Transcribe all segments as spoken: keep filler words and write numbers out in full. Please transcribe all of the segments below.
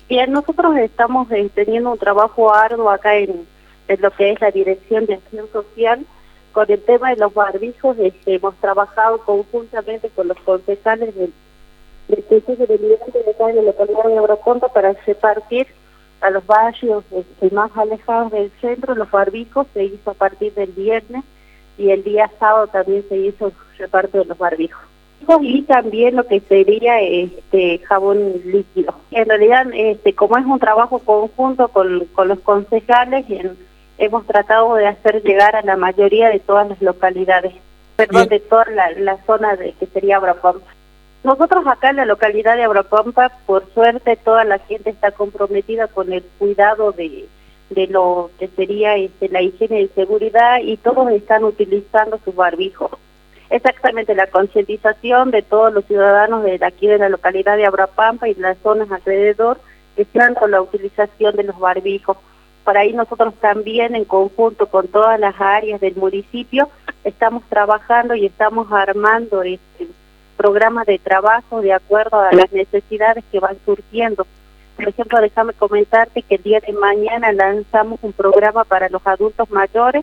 Bien, nosotros estamos eh, teniendo un trabajo arduo acá en, en lo que es la Dirección de Acción Social. Con el tema de los barbijos, este, hemos trabajado conjuntamente con los concejales del, del Consejo Deliberante de acá en la localidad de Agroconta para repartir a los barrios este, más alejados del centro los barbijos. Se hizo a partir del viernes y el día sábado también se hizo reparto de los barbijos. Y también lo que sería este jabón líquido. En realidad, este, como es un trabajo conjunto con, con los concejales, en, hemos tratado de hacer llegar a la mayoría de todas las localidades, perdón, de toda la, la zona de que sería Abrocompa. Nosotros acá en la localidad de Abrocompa, por suerte, toda la gente está comprometida con el cuidado de, de lo que sería este, la higiene y seguridad, y todos están utilizando sus barbijos. Exactamente, la concientización de todos los ciudadanos de aquí de la localidad de Abrapampa y de las zonas alrededor, que están con la utilización de los barbijos. Por ahí nosotros también, en conjunto con todas las áreas del municipio, estamos trabajando y estamos armando este, programas de trabajo de acuerdo a las necesidades que van surgiendo. Por ejemplo, déjame comentarte que el día de mañana lanzamos un programa para los adultos mayores,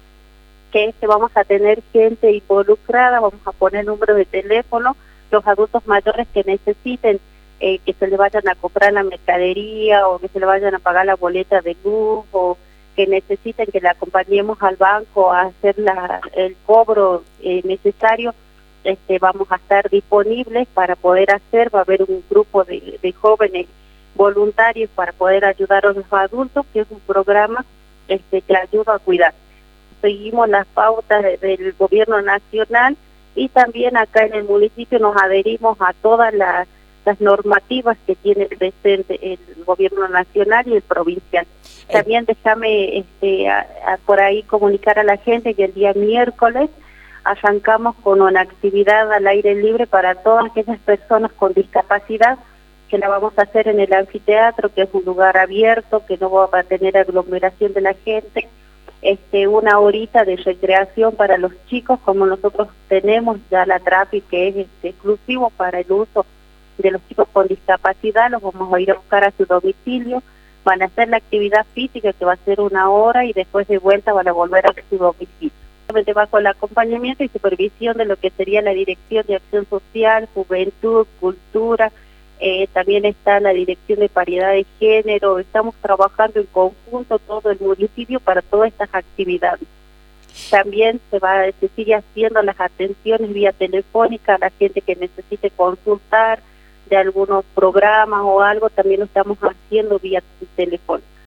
que es que vamos a tener gente involucrada, vamos a poner número de teléfono, los adultos mayores que necesiten eh, que se le vayan a comprar la mercadería o que se le vayan a pagar la boleta de luz o que necesiten que le acompañemos al banco a hacer la, el cobro eh, necesario, este, vamos a estar disponibles para poder hacer. Va a haber un grupo de, de jóvenes voluntarios para poder ayudar a los adultos, que es un programa este, que ayuda a cuidar. Seguimos las pautas de, del gobierno nacional y también acá en el municipio nos adherimos a todas las, las normativas que tiene presente el gobierno nacional y el provincial. También déjame este, a, a, por ahí comunicar a la gente que el día miércoles arrancamos con una actividad al aire libre para todas aquellas personas con discapacidad, que la vamos a hacer en el anfiteatro, que es un lugar abierto, que no va a tener aglomeración de la gente. Este, una horita de recreación para los chicos, como nosotros tenemos ya la TRAPI, que es este, exclusivo para el uso de los chicos con discapacidad. Los vamos a ir a buscar a su domicilio, van a hacer la actividad física, que va a ser una hora, y después de vuelta van a volver a su domicilio. Va con el acompañamiento y supervisión de lo que sería la Dirección de Acción Social, Juventud, Cultura. Eh, también está la Dirección de Paridad de Género. Estamos trabajando en conjunto todo el municipio para todas estas actividades. También se va, se sigue haciendo las atenciones vía telefónica a la gente que necesite consultar de algunos programas o algo, también lo estamos haciendo vía telefónica.